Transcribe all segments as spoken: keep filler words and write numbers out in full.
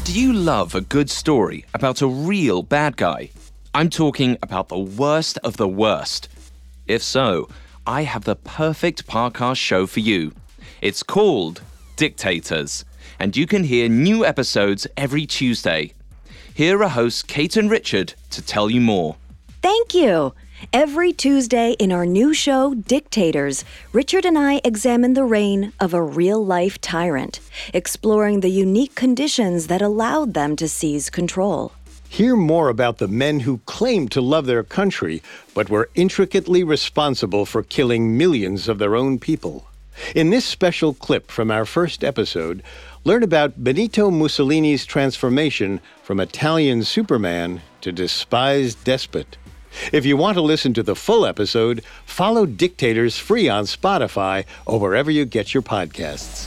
Do you love a good story about a real bad guy? I'm talking about the worst of the worst. If so, I have the perfect podcast show for you. It's called Dictators, and you can hear new episodes every Tuesday. Here are hosts Kate and Richard to tell you more. Thank you. Every Tuesday in our new show, Dictators, Richard and I examine the reign of a real-life tyrant, exploring the unique conditions that allowed them to seize control. Hear more about the men who claimed to love their country, but were intricately responsible for killing millions of their own people. In this special clip from our first episode, learn about Benito Mussolini's transformation from Italian Superman to despised despot. If you want to listen to the full episode, follow Dictators free on Spotify or wherever you get your podcasts.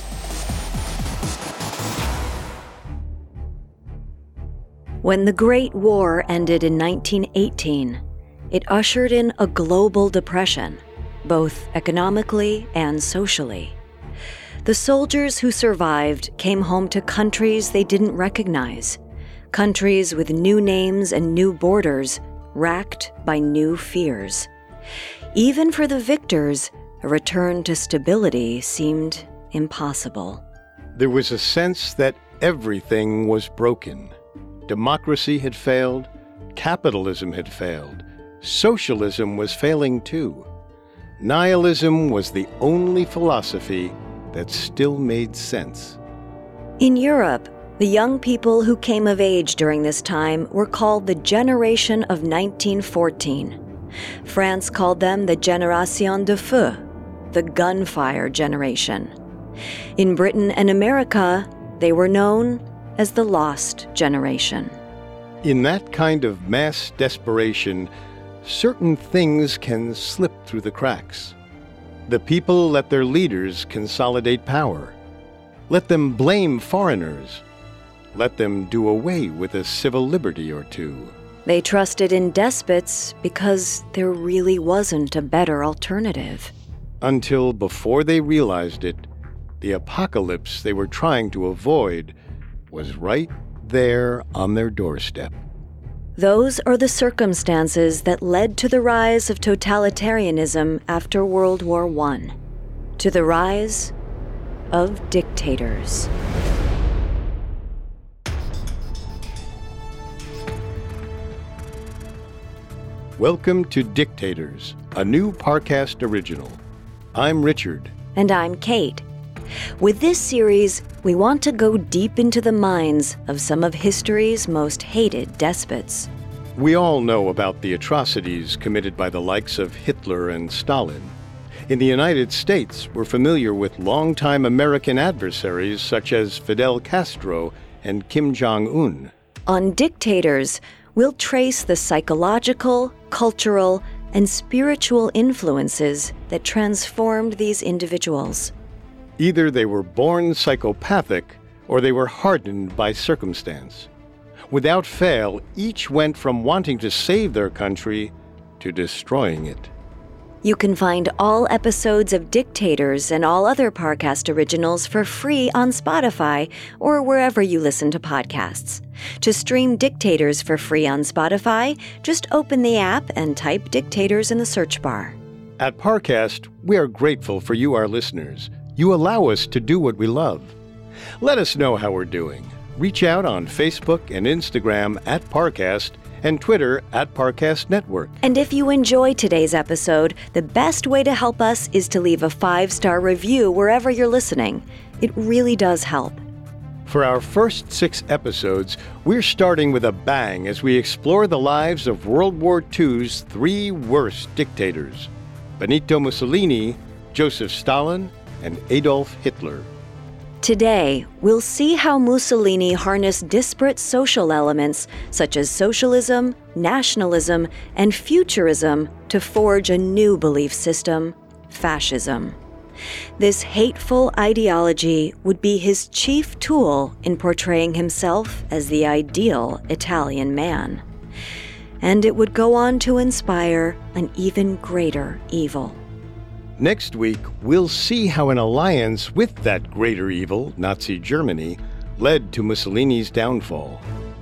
When the Great War ended in nineteen eighteen, it ushered in a global depression, both economically and socially. The soldiers who survived came home to countries they didn't recognize, countries with new names and new borders, racked by new fears. Even for the victors, a return to stability seemed impossible. There was a sense that everything was broken. Democracy had failed, capitalism had failed, socialism was failing too. Nihilism was the only philosophy that still made sense. In Europe, the young people who came of age during this time were called the Generation of nineteen fourteen. France called them the Génération de Feu, the gunfire generation. In Britain and America, they were known as the Lost Generation. In that kind of mass desperation, certain things can slip through the cracks. The people let their leaders consolidate power. Let them blame foreigners. Let them do away with a civil liberty or two. They trusted in despots because there really wasn't a better alternative. Until before they realized it, the apocalypse they were trying to avoid was right there on their doorstep. Those are the circumstances that led to the rise of totalitarianism after World War One, to the rise of dictators. Welcome to Dictators, a new Parcast original. I'm Richard. And I'm Kate. With this series, we want to go deep into the minds of some of history's most hated despots. We all know about the atrocities committed by the likes of Hitler and Stalin. In the United States, we're familiar with longtime American adversaries such as Fidel Castro and Kim Jong-un. On Dictators, we'll trace the psychological, cultural, and spiritual influences that transformed these individuals. Either they were born psychopathic or they were hardened by circumstance. Without fail, each went from wanting to save their country to destroying it. You can find all episodes of Dictators and all other Parcast originals for free on Spotify or wherever you listen to podcasts. To stream Dictators for free on Spotify, just open the app and type Dictators in the search bar. At Parcast, we are grateful for you, our listeners. You allow us to do what we love. Let us know how we're doing. Reach out on Facebook and Instagram at Parcast and Twitter at Parcast Network. And if you enjoyed today's episode, the best way to help us is to leave a five-star review wherever you're listening. It really does help. For our first six episodes, we're starting with a bang as we explore the lives of World War Two's three worst dictators: Benito Mussolini, Joseph Stalin, and Adolf Hitler. Today, we'll see how Mussolini harnessed disparate social elements such as socialism, nationalism, and futurism to forge a new belief system, fascism. This hateful ideology would be his chief tool in portraying himself as the ideal Italian man. And it would go on to inspire an even greater evil. Next week, we'll see how an alliance with that greater evil, Nazi Germany, led to Mussolini's downfall.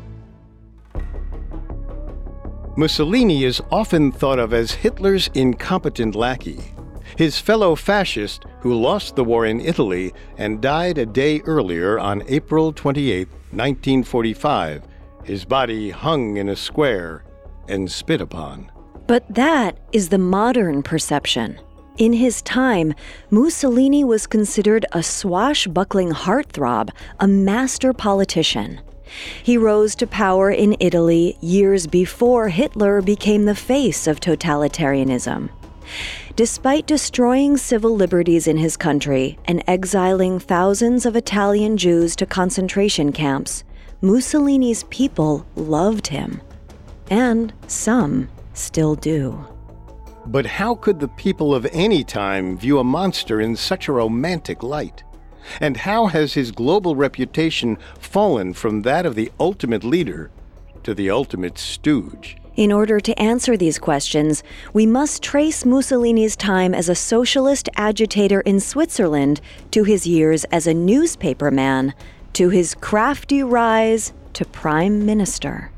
Mussolini is often thought of as Hitler's incompetent lackey. His fellow fascist who lost the war in Italy and died a day earlier on April twenty-eighth, nineteen forty-five. His body hung in a square and spit upon. But that is the modern perception. In his time, Mussolini was considered a swashbuckling heartthrob, a master politician. He rose to power in Italy years before Hitler became the face of totalitarianism. Despite destroying civil liberties in his country and exiling thousands of Italian Jews to concentration camps, Mussolini's people loved him. And some still do. But how could the people of any time view a monster in such a romantic light? And how has his global reputation fallen from that of the ultimate leader to the ultimate stooge? In order to answer these questions, we must trace Mussolini's time as a socialist agitator in Switzerland to his years as a newspaperman, to his crafty rise to prime minister.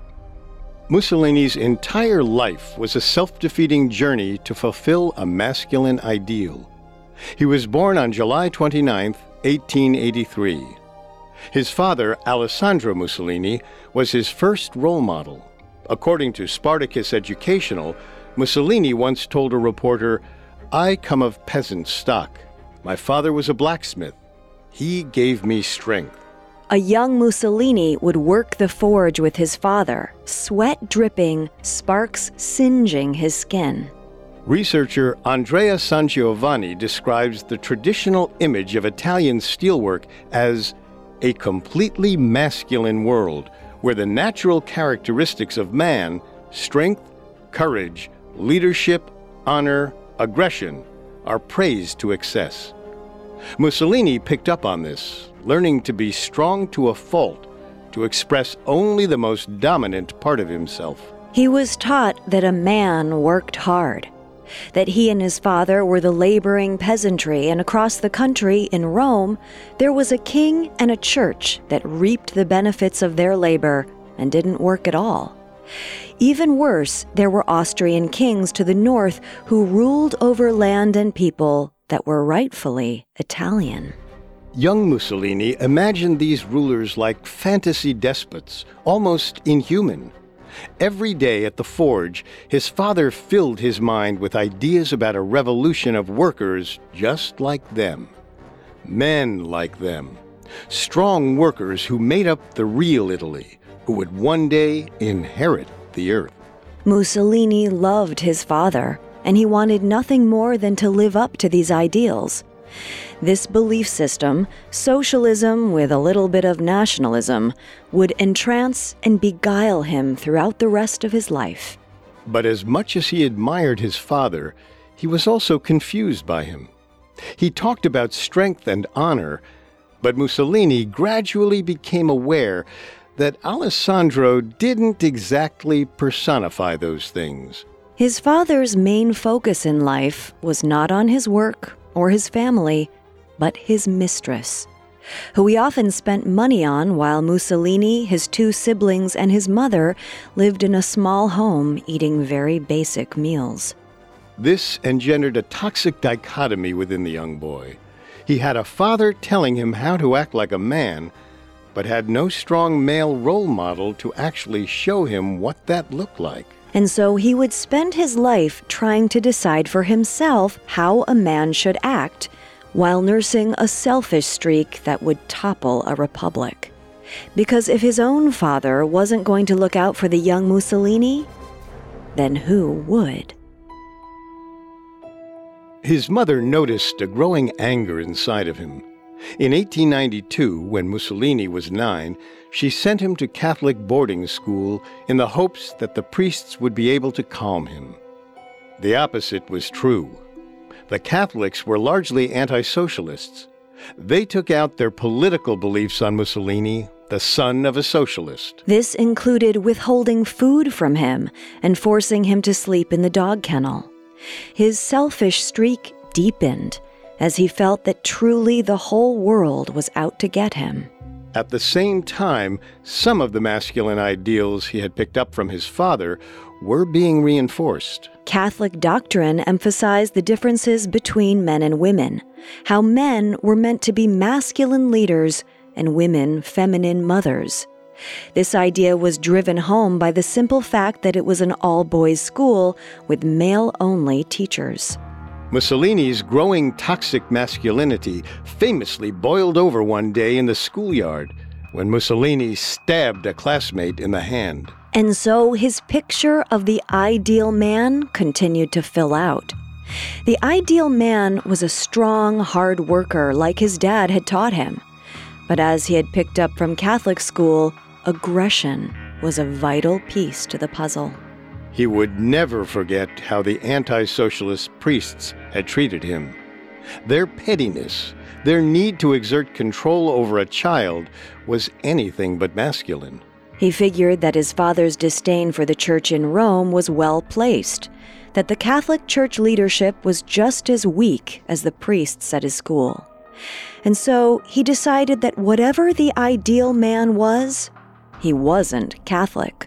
Mussolini's entire life was a self-defeating journey to fulfill a masculine ideal. He was born on July twenty-ninth, eighteen eighty-three. His father, Alessandro Mussolini, was his first role model. According to Spartacus Educational, Mussolini once told a reporter, "I come of peasant stock. My father was a blacksmith. He gave me strength." A young Mussolini would work the forge with his father, sweat dripping, sparks singeing his skin. Researcher Andrea Sangiovanni describes the traditional image of Italian steelwork as a completely masculine world, where the natural characteristics of man, strength, courage, leadership, honor, aggression, are praised to excess. Mussolini picked up on this, learning to be strong to a fault, to express only the most dominant part of himself. He was taught that a man worked hard, that he and his father were the laboring peasantry, and across the country, in Rome, there was a king and a church that reaped the benefits of their labor and didn't work at all. Even worse, there were Austrian kings to the north who ruled over land and people that were rightfully Italian. Young Mussolini imagined these rulers like fantasy despots, almost inhuman. Every day at the forge, his father filled his mind with ideas about a revolution of workers just like them. Men like them. Strong workers who made up the real Italy, who would one day inherit the earth. Mussolini loved his father, and he wanted nothing more than to live up to these ideals. This belief system, socialism with a little bit of nationalism, would entrance and beguile him throughout the rest of his life. But as much as he admired his father, he was also confused by him. He talked about strength and honor, but Mussolini gradually became aware that Alessandro didn't exactly personify those things. His father's main focus in life was not on his work or his family, but his mistress, who he often spent money on while Mussolini, his two siblings, and his mother lived in a small home eating very basic meals. This engendered a toxic dichotomy within the young boy. He had a father telling him how to act like a man, but had no strong male role model to actually show him what that looked like. And so he would spend his life trying to decide for himself how a man should act, while nursing a selfish streak that would topple a republic. Because if his own father wasn't going to look out for the young Mussolini, then who would? His mother noticed a growing anger inside of him. In eighteen ninety-two, when Mussolini was nine, she sent him to Catholic boarding school in the hopes that the priests would be able to calm him. The opposite was true. The Catholics were largely anti-socialists. They took out their political beliefs on Mussolini, the son of a socialist. This included withholding food from him and forcing him to sleep in the dog kennel. His selfish streak deepened as he felt that truly the whole world was out to get him. At the same time, some of the masculine ideals he had picked up from his father were being reinforced. Catholic doctrine emphasized the differences between men and women, how men were meant to be masculine leaders and women feminine mothers. This idea was driven home by the simple fact that it was an all-boys school with male-only teachers. Mussolini's growing toxic masculinity famously boiled over one day in the schoolyard when Mussolini stabbed a classmate in the hand. And so his picture of the ideal man continued to fill out. The ideal man was a strong, hard worker like his dad had taught him. But as he had picked up from Catholic school, aggression was a vital piece to the puzzle. He would never forget how the anti-socialist priests had treated him. Their pettiness, their need to exert control over a child, was anything but masculine. He figured that his father's disdain for the church in Rome was well placed, that the Catholic Church leadership was just as weak as the priests at his school. And so he decided that whatever the ideal man was, he wasn't Catholic.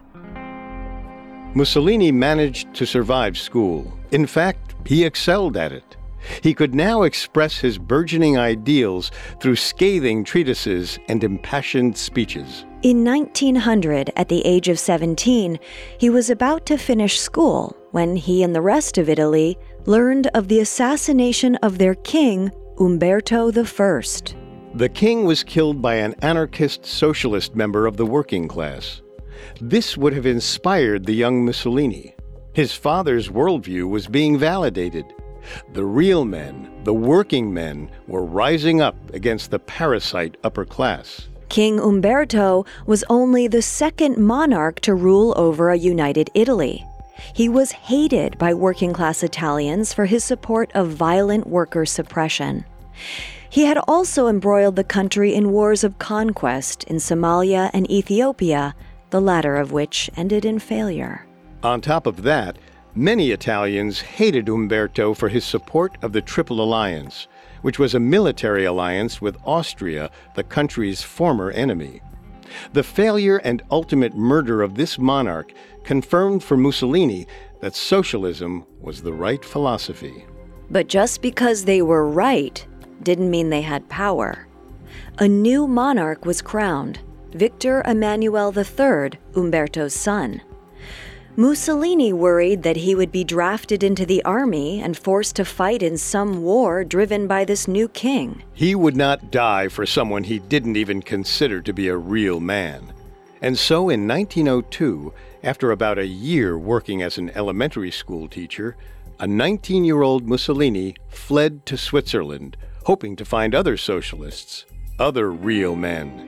Mussolini managed to survive school. In fact, he excelled at it. He could now express his burgeoning ideals through scathing treatises and impassioned speeches. In nineteen hundred, at the age of seventeen, he was about to finish school when he and the rest of Italy learned of the assassination of their king, Umberto the First. The king was killed by an anarchist socialist member of the working class. This would have inspired the young Mussolini. His father's worldview was being validated. The real men, the working men, were rising up against the parasite upper class. King Umberto was only the second monarch to rule over a united Italy. He was hated by working-class Italians for his support of violent worker suppression. He had also embroiled the country in wars of conquest in Somalia and Ethiopia, the latter of which ended in failure. On top of that, many Italians hated Umberto for his support of the Triple Alliance, which was a military alliance with Austria, the country's former enemy. The failure and ultimate murder of this monarch confirmed for Mussolini that socialism was the right philosophy. But just because they were right didn't mean they had power. A new monarch was crowned, Victor Emmanuel the Third, Umberto's son. Mussolini worried that he would be drafted into the army and forced to fight in some war driven by this new king. He would not die for someone he didn't even consider to be a real man. And so in nineteen oh two, after about a year working as an elementary school teacher, a nineteen-year-old Mussolini fled to Switzerland, hoping to find other socialists, other real men.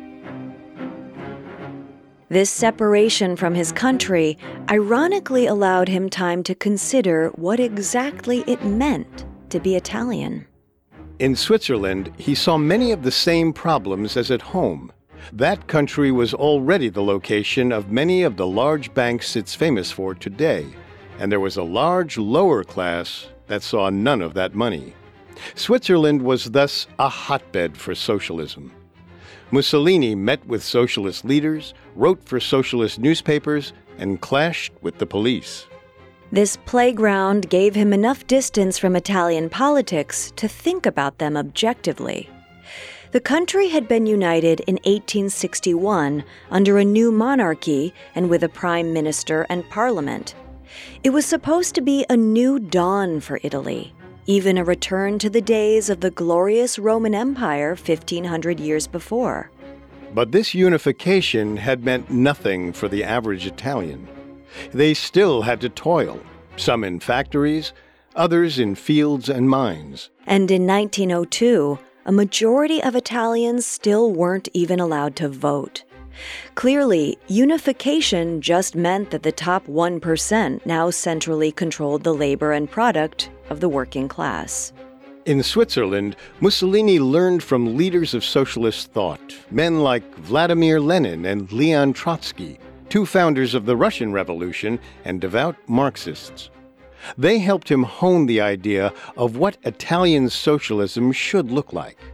This separation from his country ironically allowed him time to consider what exactly it meant to be Italian. In Switzerland, he saw many of the same problems as at home. That country was already the location of many of the large banks it's famous for today, and there was a large lower class that saw none of that money. Switzerland was thus a hotbed for socialism. Mussolini met with socialist leaders, wrote for socialist newspapers, and clashed with the police. This playground gave him enough distance from Italian politics to think about them objectively. The country had been united in eighteen sixty-one under a new monarchy and with a prime minister and parliament. It was supposed to be a new dawn for Italy, even a return to the days of the glorious Roman Empire fifteen hundred years before. But this unification had meant nothing for the average Italian. They still had to toil, some in factories, others in fields and mines. And in nineteen oh two, a majority of Italians still weren't even allowed to vote. Clearly, unification just meant that the top one percent now centrally controlled the labor and product of the working class. In Switzerland, Mussolini learned from leaders of socialist thought, men like Vladimir Lenin and Leon Trotsky, two founders of the Russian Revolution and devout Marxists. They helped him hone the idea of what Italian socialism should look like.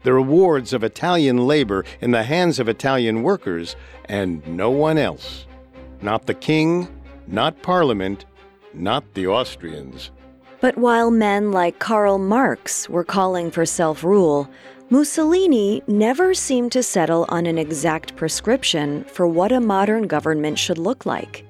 the rewards of Italian labor in the hands of Italian workers, and no one else. Not the king, not Parliament, not the Austrians. But while men like Karl Marx were calling for self-rule, Mussolini never seemed to settle on an exact prescription for what a modern government should look like.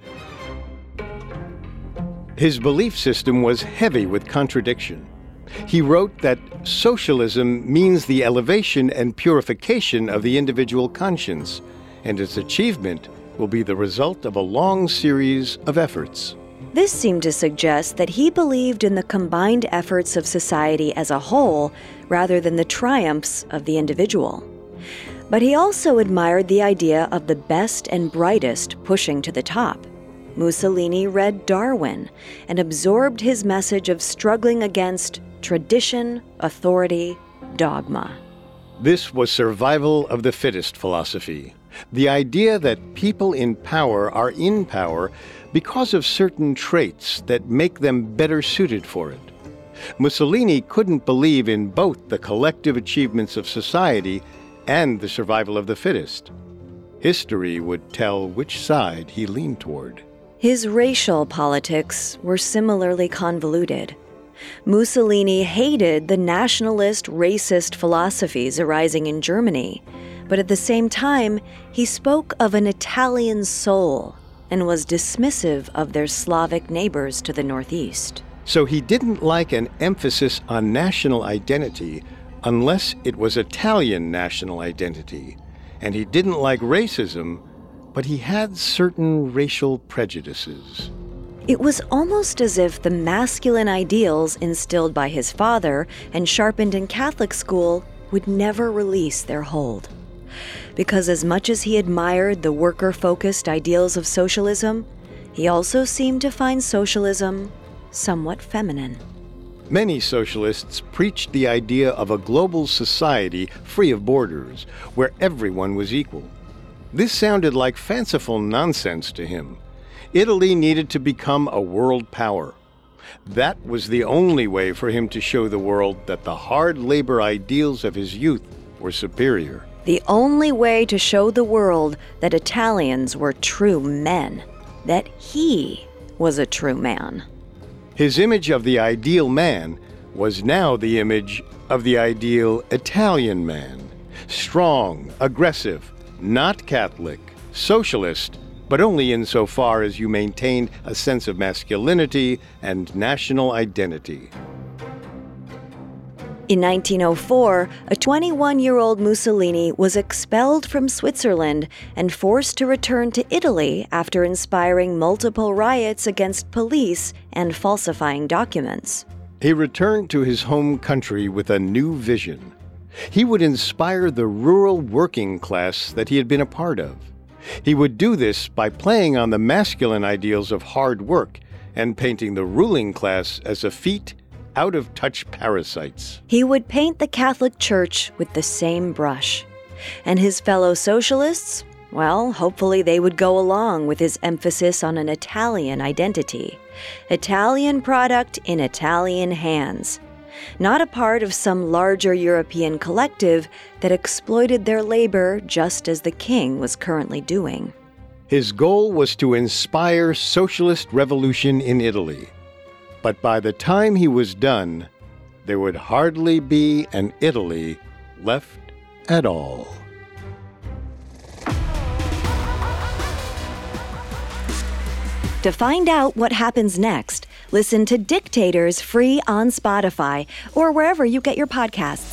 His belief system was heavy with contradiction. He wrote that socialism means the elevation and purification of the individual conscience, and its achievement will be the result of a long series of efforts. This seemed to suggest that he believed in the combined efforts of society as a whole rather than the triumphs of the individual. But he also admired the idea of the best and brightest pushing to the top. Mussolini read Darwin and absorbed his message of struggling against tradition, authority, dogma. This was survival of the fittest philosophy. The idea that people in power are in power because of certain traits that make them better suited for it. Mussolini couldn't believe in both the collective achievements of society and the survival of the fittest. History would tell which side he leaned toward. His racial politics were similarly convoluted. Mussolini hated the nationalist, racist philosophies arising in Germany, but at the same time, he spoke of an Italian soul and was dismissive of their Slavic neighbors to the northeast. So he didn't like an emphasis on national identity unless it was Italian national identity, and he didn't like racism, but he had certain racial prejudices. It was almost as if the masculine ideals instilled by his father and sharpened in Catholic school would never release their hold. Because as much as he admired the worker-focused ideals of socialism, he also seemed to find socialism somewhat feminine. Many socialists preached the idea of a global society free of borders, where everyone was equal. This sounded like fanciful nonsense to him. Italy needed to become a world power. That was the only way for him to show the world that the hard labor ideals of his youth were superior. The only way to show the world that Italians were true men, that he was a true man. His image of the ideal man was now the image of the ideal Italian man. Strong, aggressive, not Catholic, socialist, but only insofar as you maintained a sense of masculinity and national identity. In nineteen oh four, a twenty-one-year-old Mussolini was expelled from Switzerland and forced to return to Italy after inspiring multiple riots against police and falsifying documents. He returned to his home country with a new vision. He would inspire the rural working class that he had been a part of. He would do this by playing on the masculine ideals of hard work and painting the ruling class as effete, out-of-touch parasites. He would paint the Catholic Church with the same brush. And his fellow socialists, well, hopefully they would go along with his emphasis on an Italian identity. Italian product in Italian hands. Not a part of some larger European collective that exploited their labor just as the king was currently doing. His goal was to inspire socialist revolution in Italy. But by the time he was done, there would hardly be an Italy left at all. To find out what happens next, listen to Dictators free on Spotify or wherever you get your podcasts.